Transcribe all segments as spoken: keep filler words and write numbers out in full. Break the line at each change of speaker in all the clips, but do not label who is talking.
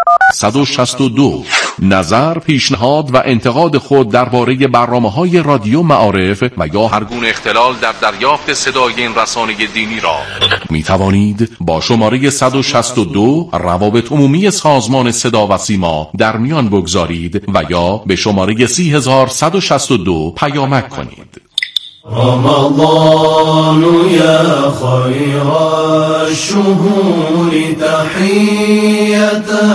صد و شصت و دو. نظر، پیشنهاد و انتقاد خود درباره برنامه‌های رادیو معارف و یا هر گونه اختلال در دریافت صدای این رسانه دینی را می توانید با شماره صد و شصت و دو روابط عمومی سازمان صدا و سیما در میان بگذارید و یا به شماره سی هزار صد و شصت و دو پیامک کنید.
رمضان یا خیر الشهور تحیة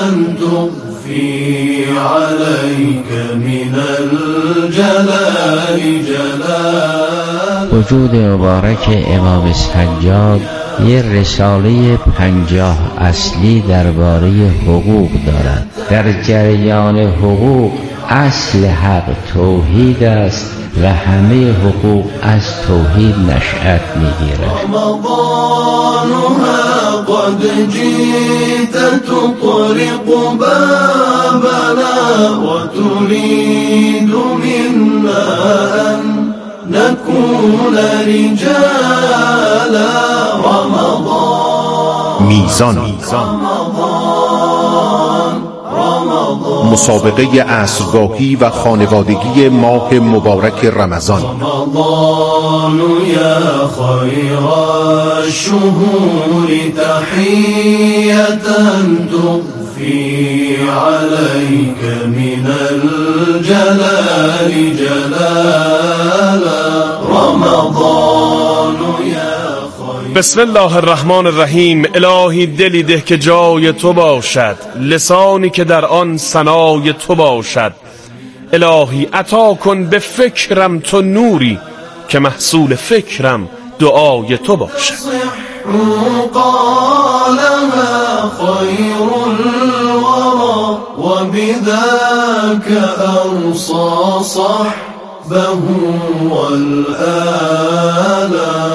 تضفی علیک من الجلال جلال.
وجود مبارک امام سجاد یه رساله پنجاه اصلی درباره حقوق دارد. در جریان حقوق اصل حق توحید است و همه حقوق از توحید نشأت می‌گیرد.
رمضانها قد جئت تطرق بابنا وتريد منا أن نكون رجالا. رمضان
میزان مسابقه عصرگاهی و خانوادگی ماه مبارک رمضان.
رمضان یا خیر الشهور تحیة تضفی علیک من الجلال جلالا. رمضان یا
بسم الله الرحمن الرحیم. الهی دلی ده که جای تو باشد، لسانی که در آن ثنای تو باشد. الهی عطا کن به فکرم تو نوری، که محصول فکرم دعای تو باشد.
قالها خیر الورى وبذاك أوصى صحبه والآل.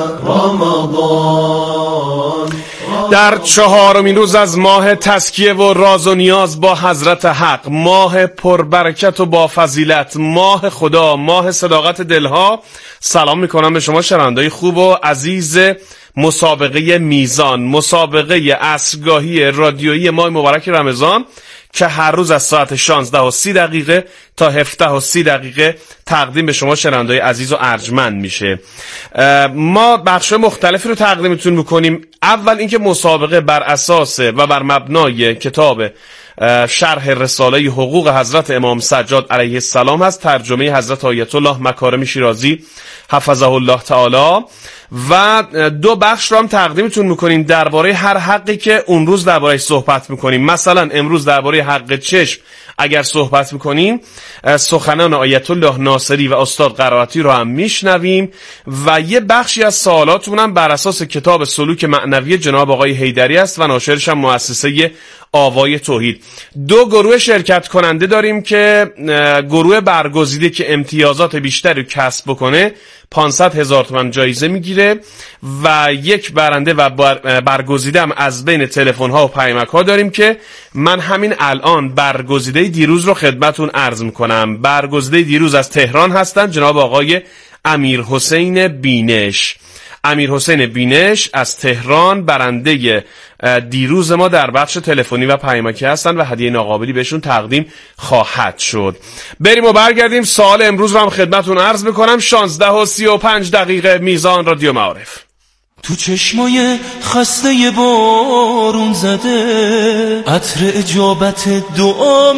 رمضان
در چهارمین روز از ماه تزکیه و راز و نیاز با حضرت حق، ماه پربرکت و با فضیلت، ماه خدا، ماه صداقت دلها، سلام میکنم به شما شنوندگان خوب و عزیز مسابقه میزان، مسابقه عصرگاهی رادیویی ماه مبارک رمضان که هر روز از ساعت شانزده و سی دقیقه تا هفده و سی دقیقه تقدیم به شما شنوندگان عزیز و ارجمند میشه. ما بخش مختلفی رو تقدیمتون میکنیم. اول اینکه مسابقه بر اساس و بر مبنای کتاب شرح رساله حقوق حضرت امام سجاد علیه السلام هست، ترجمه حضرت آیت الله مکارم شیرازی حفظه الله تعالی، و دو بخش رو هم تقدیمتون میکنیم درباره هر حقی که اون روز درباره‌اش صحبت میکنیم. مثلا امروز درباره حق چشم اگر صحبت میکنیم، سخنان آیت الله ناصری و استاد قرائتی رو هم میشنویم و یه بخشی از سوالاتمون هم بر اساس کتاب سلوک معنوی جناب آقای حیدری است و ناشرش هم مؤسسه آوای توحید. دو گروه شرکت کننده داریم که گروه برگزیده که امتیازات بیشتری کسب بکنه پانصد هزار تومان جایزه میگیره و یک برنده و برگزیده هم از بین تلفن ها و پیامک ها داریم که من همین الان برگزیده دیروز رو خدمتون عرض میکنم. برگزیده دیروز از تهران هستن جناب آقای امیر حسین بینش. امیر حسین بینش از تهران برنده دیروز ما در بخش تلفنی و پیامکی هستن و هدیه ناقابلی بهشون تقدیم خواهد شد. بریم و برگردیم. سوال امروز رو هم خدمتون عرض میکنم. شانزده و سی و پنج دقیقه میزان رادیو معارف.
تو چشمای خسته بارون زده عطر اجابت دعا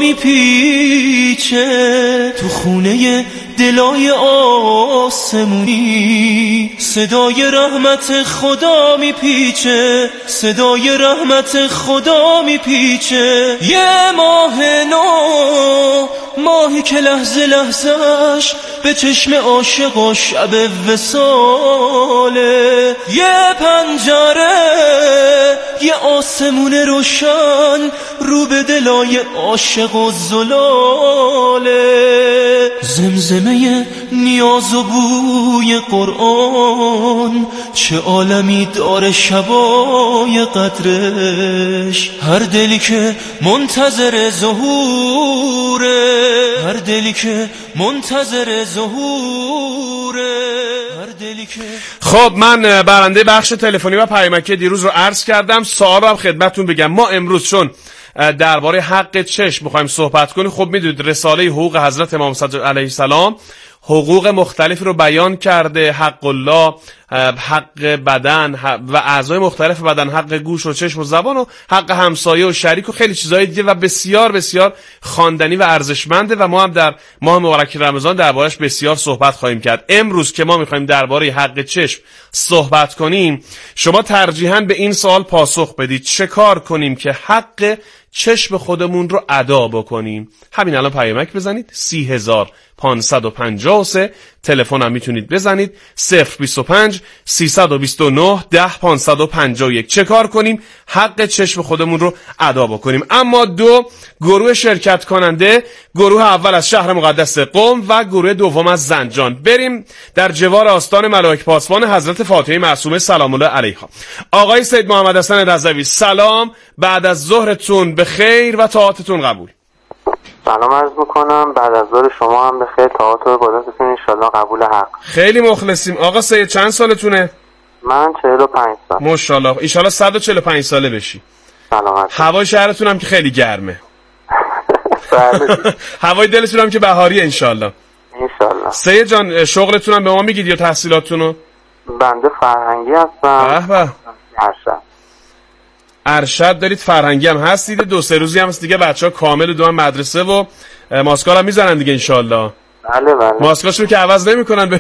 میپیچه، تو خونه دلای آسمونی صدای رحمت خدا میپیچه، صدای رحمت خدا میپیچه. یه ماه نو، ماهی که لحظه لحظهش به چشم عاشقا شب وصاله. یه پنجره، یه آسمون روشن رو به دلای عاشق و زلاله. زمزمه نیاز و بوی قرآن چه عالمی داره شبای قدرش. هر دلی که منتظر ظهوره، هر دلی که منتظر ظهوره، هر دلی که.
خب من برنده بخش تلفنی و پیامکی دیروز رو عرض کردم. سوال رو هم خدمتتون بگم. ما امروز چون درباره حق چشم میخوایم صحبت کنیم. خب میدونید رساله حقوق حضرت امام صادق علیه السلام حقوق مختلفی رو بیان کرده، حق الله، حق بدن و اعضای مختلف بدن، حق گوش و چشم و زبان و حق همسایه و شریک و خیلی چیزهای دیگه و بسیار بسیار خواندنی و ارزشمنده و ما هم در ماه مبارک رمضان دربارش بسیار صحبت خواهیم کرد. امروز که ما میخوایم درباره حق چشم صحبت کنیم، شما ترجیحاً به این سوال پاسخ بدید چه کار کنیم که حق چشم خودمون رو ادا بکنیم. همین الان پیامک بزنید سی هزار پانصد و پنجاه و سه، تلفن هم میتونید بزنید صفر بیست و پنج سیصد و بیست و نه ده پانصد و پنجاه و یک. چه کار کنیم حق چشم خودمون رو ادا بکنیم. اما دو گروه شرکت کننده، گروه اول از شهر مقدس قم و گروه دوم از زنجان. بریم در جوار آستان ملائک پاسبان حضرت فاطمه معصومه سلام الله علیها. آقای سید محمد حسن رضوی سلام، بعد از ظهرتون به خیر و طاعتتون قبول.
سلام عرض میکنم، بعد از ظهر شما هم به خیر، طاعت و عبادتتون انشالله قبول حق.
خیلی مخلصیم. آقا سید چند سالتونه؟
من چهل و پنج سال.
ماشاءالله، انشالله صد و چهل و پنج ساله بشی.
سلامت.
هوای شهرتون هم که خیلی گرمه. هوای دلتون هم که بهاریه انشالله.
انشالله.
سید جان شغلتون هم به ما میگید یا تحصیلاتونو؟
بنده فرهنگی هستم.
به به.
ارشد.
ارشد دارید، فرهنگی هم هستید. دو سه روزی هم هست دیگه بچه‌ها کامل دو هم مدرسه و ماسکار هم میزنن دیگه انشالله.
بله بله.
ماسکاشون که عوض نمیکنن.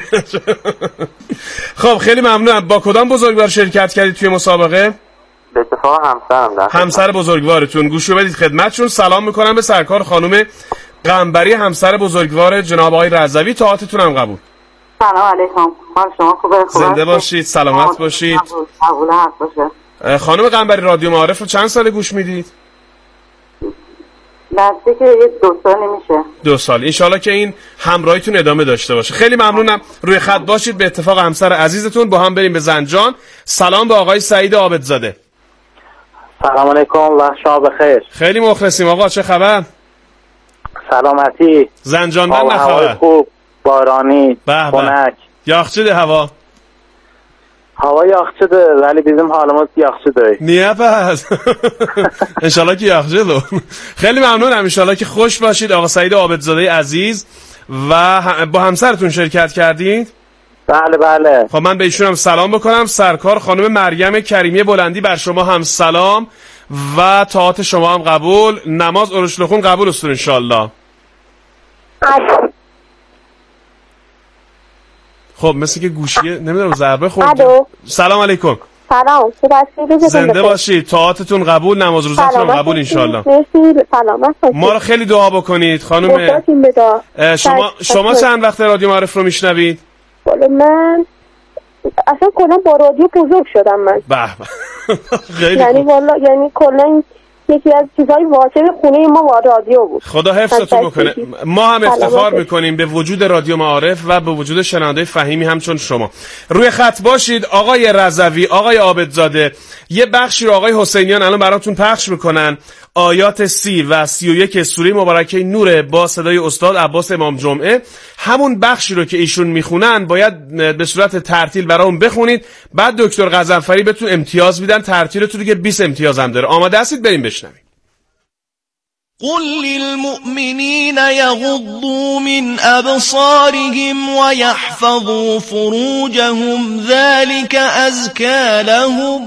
خب خیلی ممنونم. با کدام بزرگوار شرکت کردید توی مسابقه؟
به اتفاق همسرم در
همسر بزرگوارتون. گوشو بدید خدمتشون. سلام میکنم به سرکار خانم قنبری، همسر بزرگوار جناب آقای رضوی. طاعتتون هم قبول.
سلام علیکم. حال شما خوبه؟
زنده باشید، سلامت باشید.
قبول حق باشه.
خانم قنبری رادیو معارف رو چند ساله گوش میدید؟
بسته که یه دو سال نمیشه.
دو سال. انشالله که این همراهیتون ادامه داشته باشه. خیلی ممنونم. روی خط باشید. به اتفاق همسر عزیزتون با هم بریم به زنجان. سلام به آقای سعید عابدزاده.
سلام علیکم و شما بخیر.
خیلی مخلصیم آقا، چه خبر؟
سلامتی.
زنجان من نه خبر؟
خوب، بارانی،
خنک. یاخچه هوا.
هوا یاخچه ده ولی bizim حالمız یاخچه ده.
نیه پس. انشالله که یاخچه دو. خیلی ممنونم. انشالله که خوش باشید. آقا سعید عابدزاده عزیز و با همسرتون شرکت کردید؟
بله بله.
خب من به ایشون هم سلام بکنم. سرکار خانم مریم کریمی بلندی بر شما هم سلام و طاعت شما هم قبول. نماز اورشلخون قبول است انشالله. خب مثل که گوشیه نمیدونم ضربه خورد. سلام علیکم.
سلام.
زنده باشید. طاعتتون قبول، نماز روزتون قبول انشالله.
سلامت.
ما رو خیلی دعا بکنید خانم. شما شما چند وقت رادیو معارف رو میشنوید؟
من اصلا کلا با رادیو بزرگ شدم من.
به به.
یعنی والا یعنی کلا یکی از چیزای واجب خونه ما با رادیو بود.
خدا حفظتون بکنه. ما هم افتخار میکنیم به وجود رادیو معارف و به وجود شنونده فهیمی همچون شما. روی خط باشید. آقای رضوی، آقای عابدزاده، یه بخشی رو آقای حسینیان الان براتون پخش میکنن. آیات سی و سی و یک سوره مبارکه نور با صدای استاد عباس امام جمعه. همون بخشی رو که ایشون میخونن باید به صورت ترتیل برام بخونید. بعد دکتر غضنفری بهتون امتیاز میدن. ترتیلتون دیگه بیست امتیاز هم داره. آماده هستید؟ بریم بشنویم.
قل للمؤمنين يغضوا من أبصارهم ويحفظوا فروجهم ذلك أزكى لهم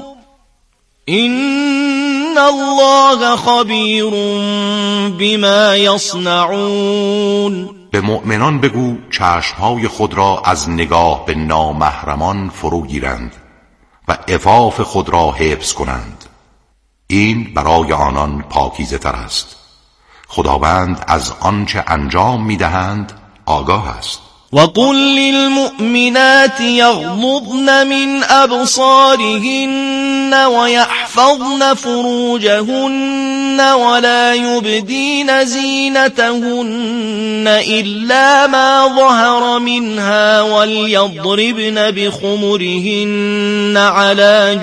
إن الله خبير بما يصنعون.
به مؤمنان بگو چشمهای خود را از نگاه به نامحرمان فرو گیرند و عفاف خود را حفظ کنند. این برای آنان پاکیزه تر است. خداوند از آنچه انجام میدهند آگاه است.
وقل للمؤمنات يغضضن من أبصارهن ويحفظن فروجهن ولا يبدين زينتهن إلا ما ظهر منها وليضربن بخمرهن على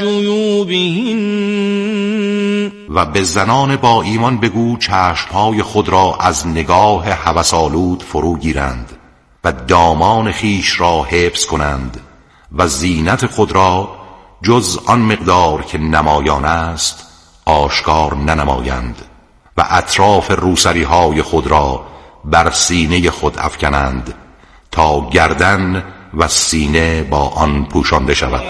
جيوبهن.
و به زنان با ایمان بگو چشمهای خود را از نگاه هوس‌آلود فرو گیرند و دامان خیش را حفظ کنند و زینت خود را جز آن مقدار که نمایان است آشکار ننمایند و اطراف روسری های خود را بر سینه خود افکنند تا گردن و سینه با آن پوشانده شود.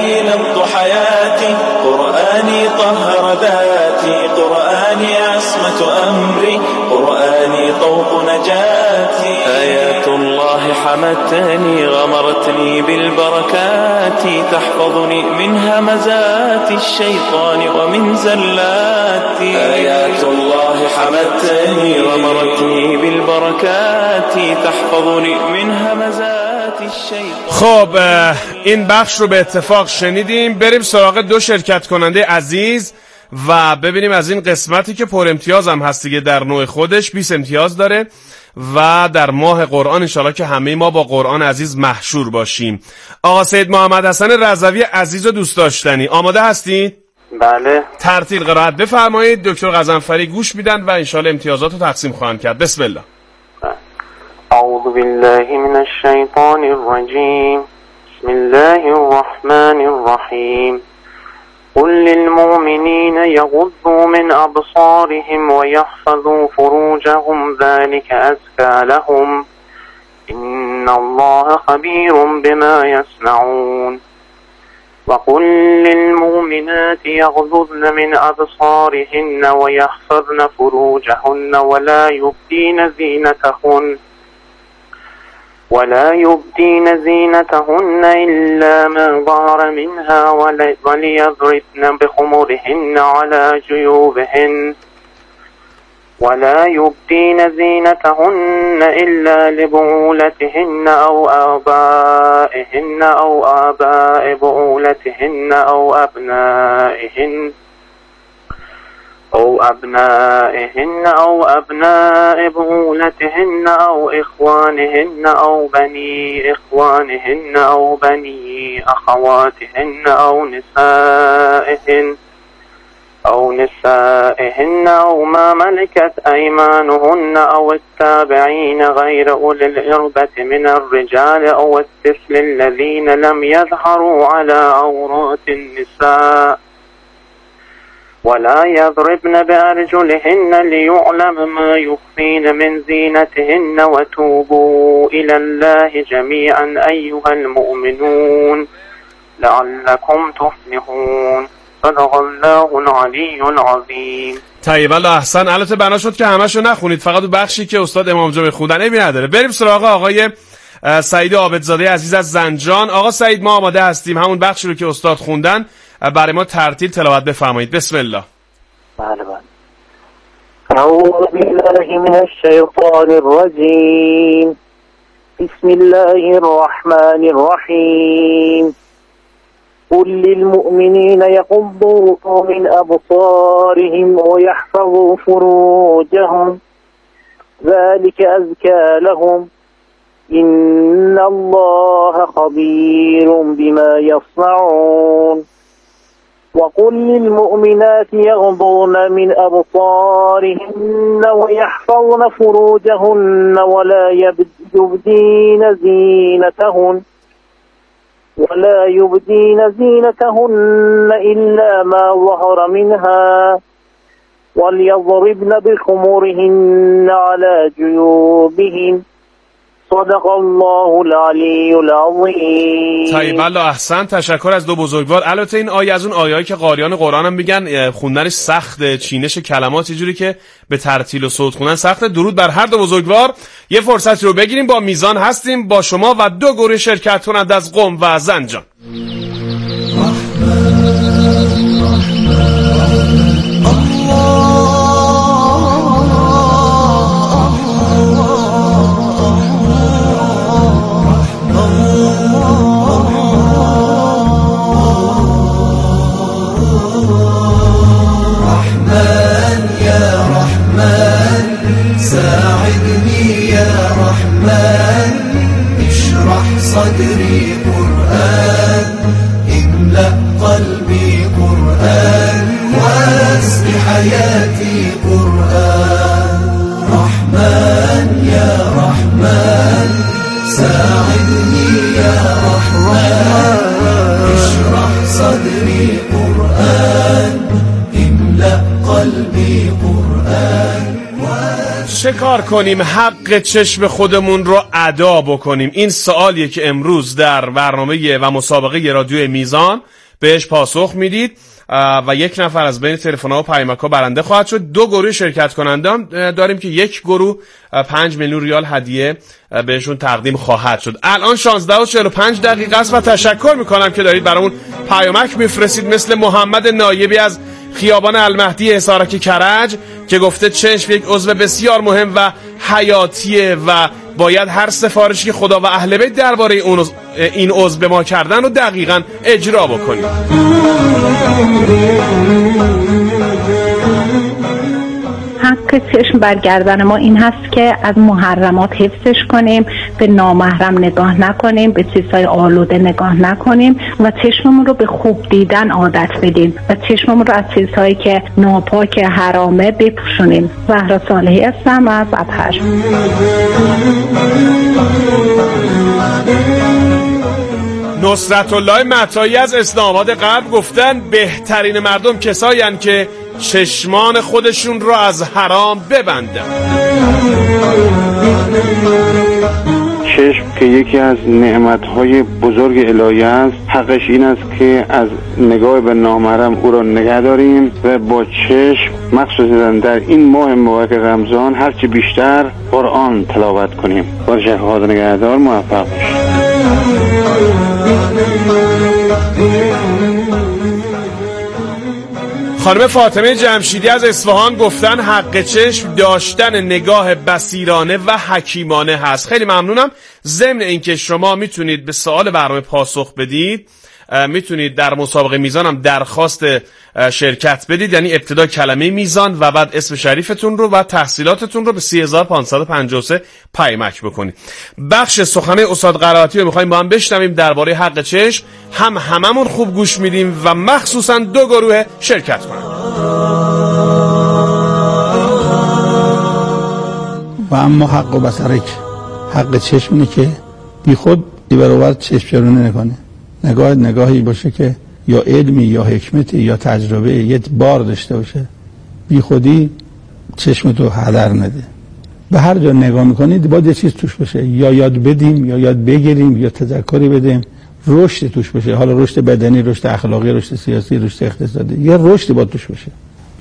قرآنی طهر ذاتی، قرآنی عصمت امری، قرآنی طوق نجاتی، آیات الله حمتنی غمرتنی بالبركات، تحفظنی من همزات الشیطان ومن زلات، آیات الله حمتنی غمرتنی بالبركات، تحفظنی من همزات الشیطان.
خب این بخش رو به اتفاق شنیدیم. بریم سراغ دو شرکت کننده عزیز و ببینیم از این قسمتی که پر امتیاز هم هست دیگه، در نوع خودش بیست امتیاز داره و در ماه قرآن انشالله که همه ما با قرآن عزیز محشور باشیم. آقا سید محمد حسن رضوی عزیز و دوست داشتنی، آماده هستید؟
بله.
ترتیل قرائت بفرمایید. دکتر غضنفری گوش میدن و انشالله امتیازات رو تقسیم خواهند کرد. بسم الله.
اعوذ بالله من الشیطان الرجیم. بسم الله الرحمن الرحیم. قل للمؤمنين يغضوا من أبصارهم ويحفظوا فروجهم ذلك أزكى لهم إن الله خبير بما يصنعون. وقل للمؤمنات يغضضن من أبصارهن ويحفظن فروجهن ولا يبدين زينتهن ولا يبدين زينتهن إلا ما ظهر منها وليضربن بخمرهن على جيوبهن ولا يبدين زينتهن إلا لبعولتهن أو آبائهن أو آباء بعولتهن أو أبنائهن أو أبنائهن أو أبناء بعولتهن أو إخوانهن أو بني إخوانهن أو بني أخواتهن أو نسائهن أو نسائهن أو ما ملكت أيمانهن أو التابعين غير أولي الإربة من الرجال أو الطفل الذين لم يظهروا على عورات النساء ولا يضربن بأرجلهن ليعلم ما يخفين من زينتهن وتوبوا إلى الله جميعا أيها المؤمنون لعلكم تفلحون. صدق الله العلی العظیم.
طیب الله احسن. البته بنا شد که همشو نخونید، فقط بخشی که استاد امام جمعه خوندن عیبی نداره. بریم سراغ آقای سعید عابدزاده عزیز از زنجان. آقا سعید ما آماده هستیم، همون بخشی رو که استاد خوندن برای ما ترتیل تلاوت بفرمایید. بسم الله.
بله بله. اعوذ بالله من الشیطان الرجیم. بسم الله الرحمن الرحیم. قل للمؤمنين يغضوا من أبصارهم ويحفظوا فروجهم ذلك أزكى لهم إن الله خبير بما يصنعون. وقل للمؤمنات يغضون من أبصارهن ويحفظن فروجهن ولا يبدين زينتهن ولا يبدين زينتهن إلا ما ظهر منها وليضربن بخمورهن على جيوبهن. صدق الله العلی العظیم.
طیب الله احسن. تشکر از دو بزرگوار. البته این آیه از اون آیه‌ای که قاریان قرآن هم میگن خوندنش سخته، چینش کلمات یه جوری که به ترتیل و صوت خوندن سخته. درود بر هر دو بزرگوار. یه فرصتی رو بگیریم، با میزان هستیم با شما و دو گروه شرکت کننده از قم و زنجان.
صدري قرآن املأ قلبي قرآن واسق حياتي قرآن. رحمن يا رحمن ساعدني يا رحمن اشرح صدري قرآن املأ قلبي قرآن.
چه کار کنیم حق چشم خودمون رو ادا بکنیم؟ این سوالیه که امروز در برنامه و مسابقه رادیو میزان بهش پاسخ میدید و یک نفر از بین تلفن‌ها و پیامک‌ها برنده خواهد شد. دو گروه شرکت کنندان داریم که یک گروه پنج میلیون ریال هدیه بهشون تقدیم خواهد شد. الان شانزده و چهل و پنج دقیقه است و تشکر میکنم که دارید برامون پیامک میفرستید، مثل محمد نایبی از خیابان المهدی حصارک کرج که گفته چشم یک عضو بسیار مهم و حیاتیه و باید هر سفارشی که خدا و اهل بیت درباره اون این عضو به ما کردن رو دقیقاً اجرا بکنیم.
حق چشم بر گردن ما این هست که از محرمات حفظش کنیم، به نامحرم نگاه نکنیم، به چیزهای آلوده نگاه نکنیم و چشممون رو به خوب دیدن عادت بدیم و چشممون رو از چیزهایی که ناپاک حرامه بپوشونیم. زهرا صالحی هستم از ابهر.
نصرت الله متایی از اسلام‌آباد غرب گفتن بهترین مردم کسایی هستند که چشمان خودشون رو از حرام ببندن.
چشم که یکی از نعمت‌های بزرگ الهی است، حقش این است که از نگاه به نامحرم او را نگه داریم و با چشم مخصوصاً در این ماه مبارک رمضان هرچی بیشتر قرآن تلاوت کنیم. باشه خدا نگهدار، موفق باشید.
خانم فاطمه جمشیدی از اصفهان گفتن حق چشم داشتن نگاه بصیرانه و حکیمانه هست. خیلی ممنونم. ضمن اینکه شما میتونید به سوال برنامه پاسخ بدید، میتونید در مسابقه میزان هم درخواست شرکت بدید، یعنی ابتدا کلمه میزان و بعد اسم شریفتون رو و تحصیلاتتون رو به سی هزار و پانصد و پنجاه و سه پیمک بکنید. بخش سخنه استاد قرائتی رو میخوایم با هم بشنویم درباره حق چشم. هم هممون خوب گوش میدیم و مخصوصا دو گروه شرکت کنند.
و اما حق و بصرک، حق چشم اینه که بی خود دیبروبر چشم چرونه نکنه. نگاه نگاهی باشه که یا علمی یا حکمتی یا تجربه یه بار داشته باشه، بی خودی چشمتو هدر نده. به هر جا نگاه میکنید باید یه چیز توش باشه، یا یاد بدیم یا یاد بگیریم یا تذکری بدیم، رشد توش باشه. حالا رشد بدنی، رشد اخلاقی، رشد سیاسی، رشد اقتصادی، یه رشدی باید توش باشه.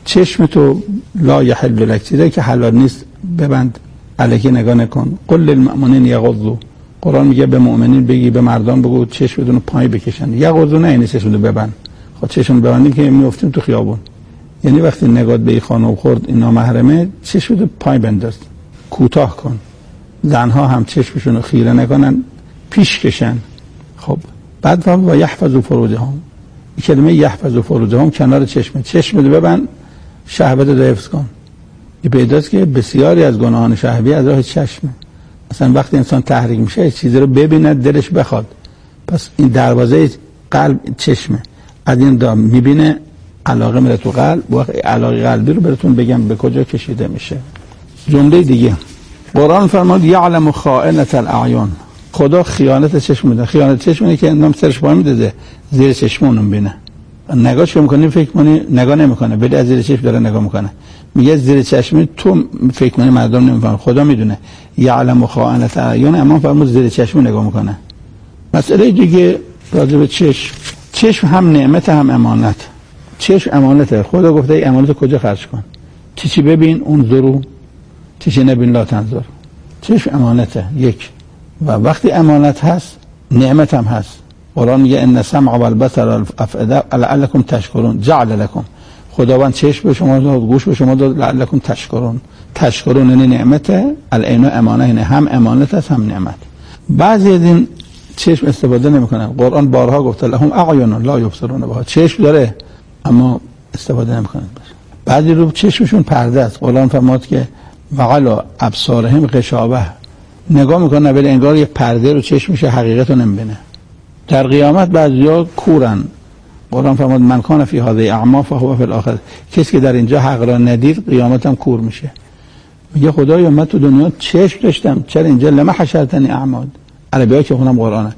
چشمتو لا یحل لک، چیزایی که حلال نیست ببند، الکی نگاه نکن. قل للمؤمنین یغضوا، قرآن میگه به مؤمنین بگی، به مردان بگو چشمتون رو پای بکشن. یغضوا نه یعنی چشمتون رو ببند. خب چشم ببندید که میافتیم تو خیابون. یعنی وقتی نگات به این خانم خورد این نامحرمه، چشمتو پای بنداز، کوتاه کن. زنها هم چشمشون رو خیره نکنن، پیش کشن. خب بعد و یحفظوا فروجهم، این کلمه یحفظوا فروجهم کنار چشمه، چشمتو ببند، شهوتت رو حفظ کن. این پیداست که بسیاری از گناهان شهوی از راه چشمه. مثلا وقتی انسان تحریک میشه چیزی رو ببیند دلش بخواد، پس این دروازه قلب چشمه. از این دا میبینه علاقه میره تو قلب، وقت علاقه قلبی رو براتون بگم به کجا کشیده میشه. جمله دیگه قرآن فرمود یعلم خائنة الاعیان، خدا خیانت چشم میده. خیانت چشم اینه که انسان سرش پا میده زیر چشمون میبینه. نگاهش میکنی فکر کنی نگاه نمیکنه، ولی از زیر چشم داره نگاه میکنه. میگه زیر چشم تو فکر کنی مردم نمیفهمن، خدا میدونه. یعلم خائنة الاعیان، اما فرمود زیر چشم نگاه میکنه. مسئله دیگه راجع به چشم، چشم هم نعمت هم امانت. چشم امانته، خدا گفته ای امانت کجا خرج کن، چی چی ببین اون زرو، چی چی نبین لا تنظر. چشم امانته یک، و وقتی امانت هست نعمت هم هست. قرآن میگه ان السمع والبصر والافئده لعلکم تشکرون، جعل لكم، خداوند چشم به شما داد، گوش به شما داد، لعلکم تشکرون. تشکرون یعنی نعمته، العین امانه، یعنی هم امانت است هم نعمت. بعضی از این چشم استفاده نمیکنن. قرآن بارها گفته لهم اعین لا یبصرون بها، چشم داره اما استفاده نمیکنن. بعضی رو چشمشون پرده است. قرآن فرمود که وعلى ابصارهم غشاوه، نگاه میکنه ولی انگار یه پرده رو چشمش، حقیقت رو نمیبینه. در قیامت بعضیا کورن. قرآن فرمود من کان فی هذه اعما فهو فی الاخره، کسی که در اینجا حق را ندید قیامت هم کور میشه. میگه خدایا من تو دنیا چشم داشتم، چرا اینجا لما حشرتنی اعما؟ عربی‌ها که خونم قرآنه.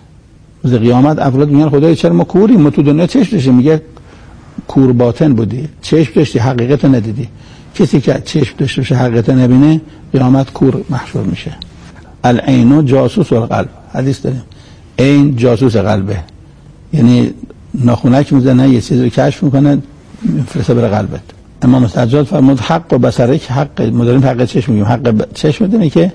روز قیامت افراد میگن خدایا چرا ما کوریم، ما تو دنیا چشم داشتیم. میگه کور باطن بودی، چشم داشتی، حقیقت رو ندیدی. کسی که چشم داشته باشه حقیقت نبینه قیامت کور محشور میشه. العین جاسوس القلب، حدیث داریم عین جاسوس قلبه، یعنی ناخونک میزنه یه چیزی رو کشف میکنه میفرسته بره قلبت. امام سجاد فرمود حق و بصرک، حق مداریم حق چشم میگیم، حق چشم میدونه که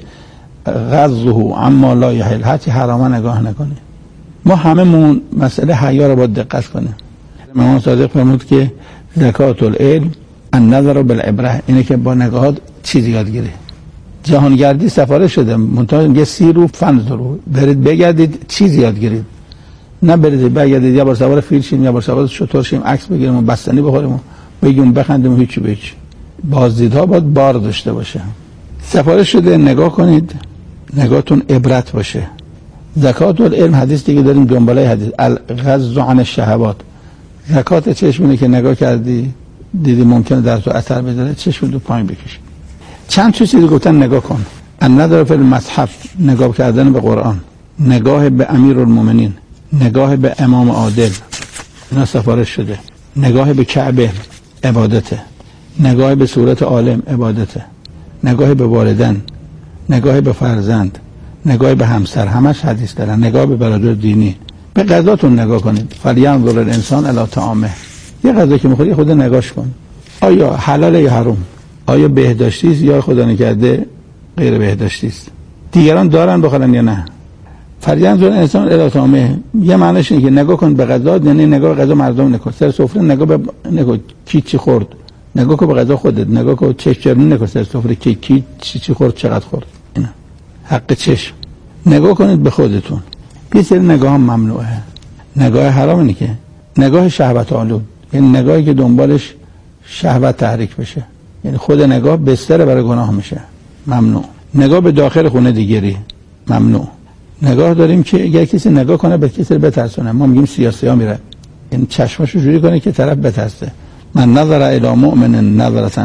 غضه اما لا یحل، حتی حراما نگاه نکنه. ما هممون مسئله حیا رو باید دقت کنیم. امام صادق فرمود که زکات العلم النظر بالعبره، اینه که با نگاهات چیزی یاد گیری. جهانگردی سفارش شده، منتها یه سیرو فنظرو، برید بگردید چیزی یاد گیرید، نه برید بگردید یه بار سوار فیل شیم یه بار سوار شتر شیم عکس بگیریم و بستنی بخوریم و بگیم بخندیم و هیچی بهش. بازدیدها باید بار داشته باشه. سفارش شده نگاه کنید، نگاهتون عبرت باشه. زکات العلم حدیث دیگه داریم دنباله حدیث الغض عن الشهوات. زکات چشمونه که نگاه کردی دیدی ممکنه در تو اثر بذاره، چشم رو پایین بکش. چند چیزی گفتن نگاه کن. النظر فی المصحف، نگاه کردن به قرآن، نگاه به امیرالمومنین، نگاه به امام عادل، اینا سفارش شده. نگاه به کعبه عبادته، نگاه به صورت عالم عبادته، نگاه به والدین، نگاه به فرزند، نگاه به همسر، همش حدیث دارن. نگاه به برادر دینی. به غذاتون نگاه کنید. فلینظر الانسان الی طعامه، یه غذا که میخوری خود نگاش کن، آیا حلال یا حرام، آیا بهداشتی است یا خدا نکرده غیر بهداشتی است، دیگران دارن بخورن یا نه. فلینظر الانسان الی طعامه یه معنیش اینه که نگاه کن به غذا، یعنی نگاه به غذا مردم نکن. سر سفره نگاه به نگاه کی چی خورد، نگاه کن به غذا خودت، نگاه کن چشم چرونی نکن سر سفره کی کی چی چی خورد چقدر خورد. اینا حق چشم. نگاه کنید به خودتون. یه سری نگاه هم ممنوعه. نگاه حرام اینه که نگاه شهوت آلود، یعنی نگاهی که دنبالش شهوت تحریک بشه، یعنی خود نگاه بستر برای گناه میشه، ممنوع. نگاه به داخل خونه دیگری ممنوع. نگاه داریم که اگر کسی نگاه کنه به کسی بترسونه، ما میگیم سیاسی‌ها میره، این چشمشو جوری کنه که طرف بترسه. من نظر الی مؤمن نظرة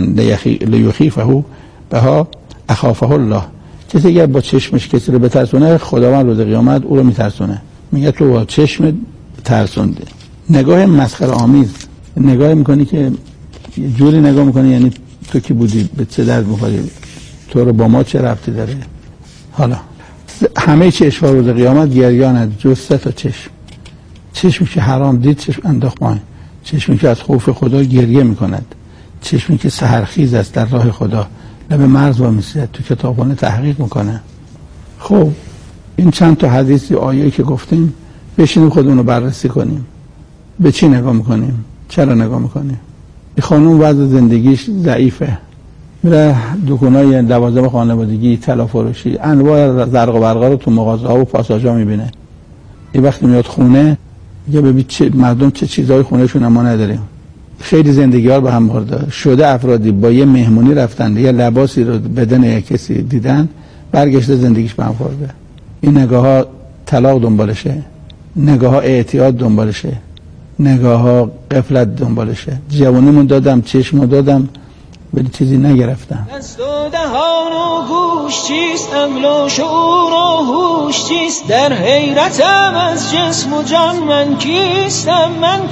لیخیفه بها اخافه الله، کسی اگر با چشمش کسی رو بترسونه خداوند روز قیامت او رو میترسونه، میگه تو با چشم ترسونده. نگاه مسخره آمیز، نگاه میکنی که جوری نگاه میکنی یعنی تو کی بودی، به چه درد میخوری، تو رو با ما چه ربطی داره. حالا همه چشم روز قیامت گریانند جز سه تا چشم. چشمی که حرام دید چشم انداخت پایین، چشمی که از خوف خدا گریه میکند، چشمی که سحرخیز است در راه خدا، لب مرز و میسید تو کتابخانه تحقیق میکنه. خب این چند تا حدیثی آیه‌ای که گفتیم بشینیم خودمون رو بررسی کنیم. به چی نگاه میکنیم؟ چرا نگاه میکنیم؟ این خانوم وضع زندگیش ضعیفه، میره دکونای لوازم خانوادگی، طلا فروشی، انواع زرق و برقا رو تو مغازه‌ها و پاساژها میبینه. این وقتی میاد خونه میگه ببین چه مردم چه چیزای خونهشون ما نداریم. خیلی زندگی‌ها به هم خورده شده. افرادی با یه مهمونی رفتن، یه لباسی رو بدن یک کسی دیدن، برگشته زندگیش به هم خورده. این نگاه‌ها طلاق دنبالشه، نگاه‌ها اعتیاد دنبالشه، نگاه‌ها غفلت دنبالشه. جوونیمون دادم، چشمو دادم، ولی چیزی نگرفتم.
دست و دهان و گوش چیست، عقل و شعور و هوش چیست، در حیرتم از جسم و جان من کیستم، من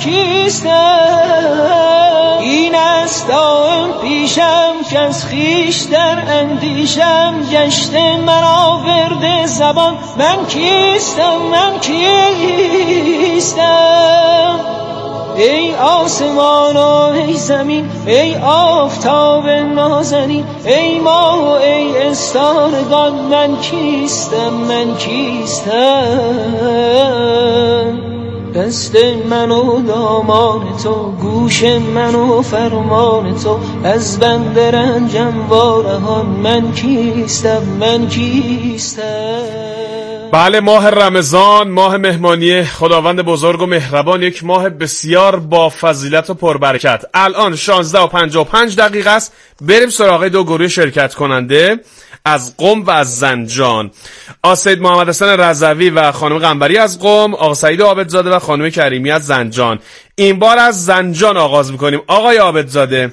کیستم. این است دائم پیشم که از خویش در اندیشم، گشته مرا ورد زبان من کیستم، من کیستم. ای آسمان و ای زمین، ای آفتاب نازنین، ای ماه و ای استارگان، من کیستم، من کیستم. دست من و دامان تو، گوش من و فرمان تو، از بند رنجم وارهان، من کیستم، من کیستم.
بله، ماه رمضان، ماه مهمانی خداوند بزرگ و مهربان، یک ماه بسیار با فضیلت و پربرکت. الان شانزده و پنجاه و پنج دقیقه است. بریم سراغ دو گروه شرکت کننده از قم و از زنجان. آقا سید محمد حسن رضوی و خانم قنبری از قم، آقا سعید عابدزاده و خانم کریمی از زنجان. این بار از زنجان آغاز میکنیم. آقای عابدزاده.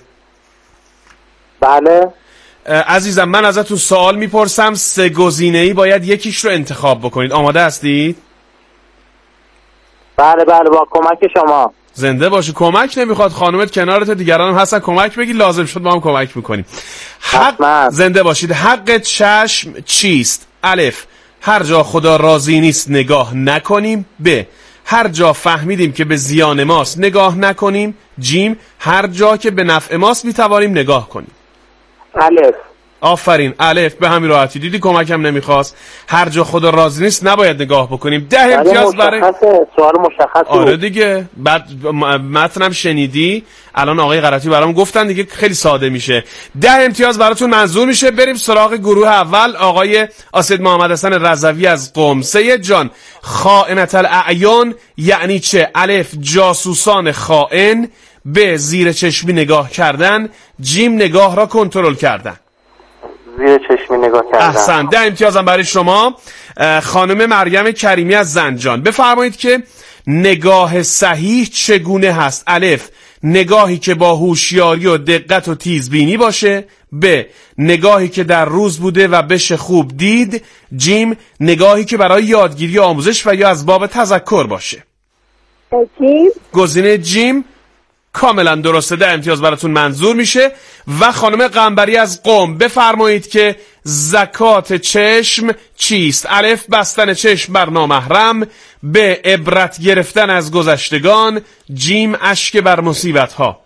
بله
عزیزم، من ازتون سوال میپرسم، سه گزینه‌ای باید یکیش رو انتخاب بکنید. آماده هستید؟
بله بله با کمک شما.
زنده باشی. کمک نمیخواد، خانومت کنارت، دیگران هم هستن کمک بگی، لازم شد ما هم کمک میکنیم. حق زنده باشید. حق چشم چیست؟ الف، هر جا خدا راضی نیست نگاه نکنیم. ب، هر جا فهمیدیم که به زیان ماست نگاه نکنیم. جیم، هر جا که به نفع ماست میتوانیم نگاه کنیم.
الف.
آفرین، الف. به همین راحتی. دیدی کمکم نمیخواست. هر جا خدا راضی نیست نباید نگاه بکنیم. ده امتیاز برای
سوال مشخص.
آره دیگه، بعد متنم شنیدی، الان آقای قرطی برام گفتن دیگه، خیلی ساده میشه. ده امتیاز براتون منظور میشه. بریم سراغ گروه اول. آقای اسید محمد حسن رضوی از قم. سید جان، خائنة الاعیان یعنی چه؟ الف، جاسوسان خائن. ب، زیر چشمی نگاه کردن. جیم، نگاه را کنترل کردن.
زیر چشمی نگاه کردن.
احسن. ده امتیازم برای شما. خانم مریم کریمی از زنجان، بفرمایید که نگاه صحیح چگونه هست؟ الف، نگاهی که با هوشیاری و دقت و تیزبینی باشه. ب، نگاهی که در روز بوده و بشه خوب دید. جیم، نگاهی که برای یادگیری و آموزش و یا از باب تذکر باشه.
جیم.
گزینه جیم کاملا درسته. ده امتیاز براتون منظور میشه. و خانم قنبری از قم، بفرمایید که زکات چشم چیست؟ الف، بستن چشم بر نامحرم. ب، عبرت گرفتن از گذشتگان. جیم، اشک بر مصیبت ها.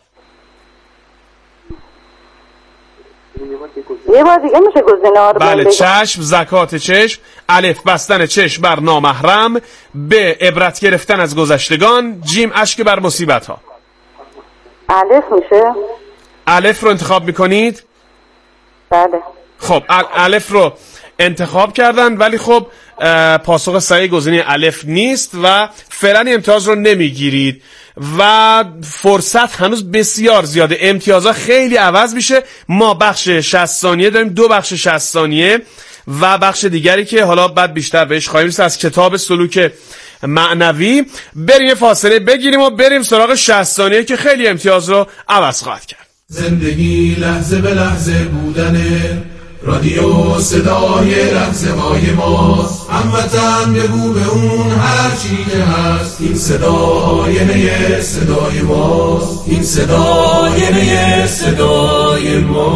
یه بار دیگه میشه گزینه ها رو
بله، چشم، زکات چشم. الف، بستن چشم بر نامحرم. ب، عبرت گرفتن از گذشتگان. جیم، اشک بر مصیبت ها.
الف میشه.
الف رو انتخاب میکنید؟
بله.
خب الف رو انتخاب کردن، ولی خب پاسخ صحیح گزینه الف نیست و فعلا امتیاز رو نمیگیرید و فرصت هنوز بسیار زیاده. امتیازها خیلی عوض میشه. ما بخش شصت ثانیه داریم، دو بخش شصت ثانیه و بخش دیگری که حالا بعد بیشتر بهش خواهیم رسید از کتاب سلوک معنوی. بریم فاصله بگیریم و بریم سراغ شصت ثانیه که خیلی امتیاز رو عوض خواهد کرد.
زندگی لحظه به لحظه بودنه، رادیو صدای لحظه های ماست. هموطن بگو به اون هر چی که هست، این صدا آینه صدای ماست. این صدا آینه صدای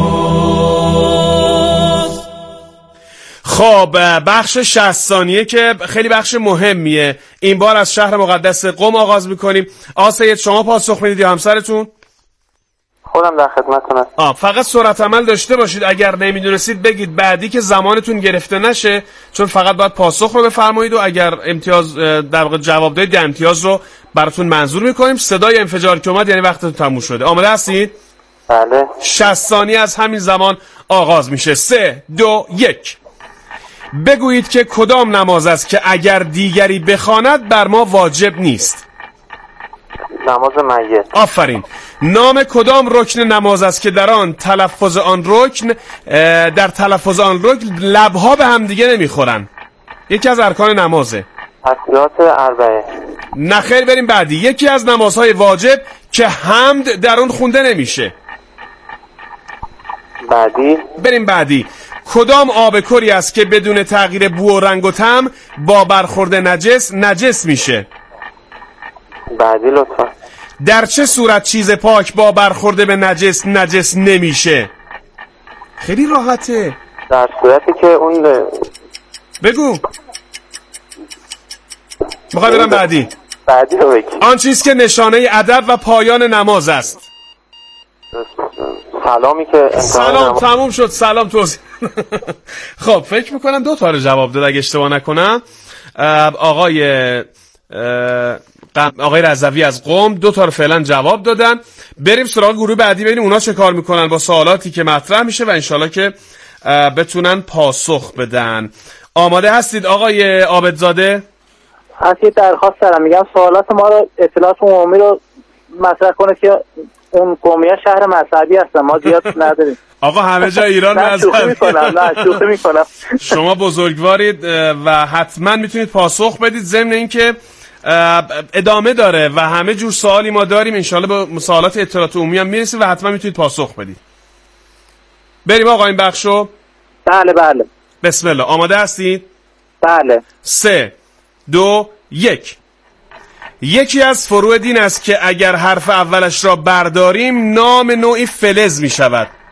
ماست.
خب بخش شصت ثانیه که خیلی بخش مهمیه، این بار از شهر مقدس قم آغاز میکنیم. آسید، شما پاسخ میدید یا همسرتون؟
خودم در خدمتتونم.
آه فقط سرعت عمل داشته باشید. اگر نمیدونستید بگید، بعدی که زمانتون گرفته نشه، چون فقط باید پاسخ رو بفرمایید و اگر امتیاز در واقع جواب دادید امتیاز رو براتون منظور میکنیم. صدای انفجار که اومد یعنی وقتتون تموم شده. آماده هستید؟
بله.
شصت ثانیه از همین زمان آغاز میشه. سه، دو، یک. بگویید که کدام نماز است که اگر دیگری بخواند بر ما واجب نیست؟
نماز میت.
آفرین. نام کدام رکن نماز است که در آن تلفظ آن رکن در تلفظ آن رکن لبها به هم دیگه نمیخورن؟ یکی از ارکان نمازه.
تسبیحات اربعه.
نخیر، بریم بعدی. یکی از نمازهای واجب که حمد در اون خونده نمیشه.
بعدی.
بریم بعدی. کدام آب کری است که بدون تغییر بو و رنگ و طعم با برخورد نجس نجس میشه؟
بعدی لطفا.
در چه صورت چیز پاک با برخورد به نجس نجس نمیشه؟ خیلی راحته.
در صورتی که اون
بگو. میخوای برم بعدی؟
بعدی رو بگی.
آن چیز که نشانه ادب و پایان نماز است.
سلامی که
سلام نماز... تموم شد. سلام توضیح. خب فکر میکنم دو تا رو جواب داد اگه اشتباه نکنم. آقای آقای رضوی از قم دو تا رو فعلا جواب دادن. بریم سراغ گروه بعدی ببینیم اونا چه کار میکنن با سوالاتی که مطرح میشه و انشالله که بتونن پاسخ بدن. آماده هستید آقای عابدزاده؟
هست. یه درخواست دارم، میگم سوالات ما رو اطلاعات عمومی رو مطرح کنه که اون قومیه شهر مذهبی هستن، ما زیاد نداریم.
آقا همه جا ایران
مذهبی. نه شوخی میکنم، نه شوخی میکنم.
شما بزرگوارید و حتما میتونید پاسخ بدید. ضمن اینکه ادامه داره و همه جور سوالی ما داریم، انشالله به سوالات اطلاعات عمومی هم میرسیم و حتما میتونید پاسخ بدید. بریم آقا این بخشو.
بله بله.
بسم الله. آماده هستید؟
بله.
سه، دو، یک. یکی از فروع دین است که اگر حرف اولش را برداریم نام نوعی فلز می شود.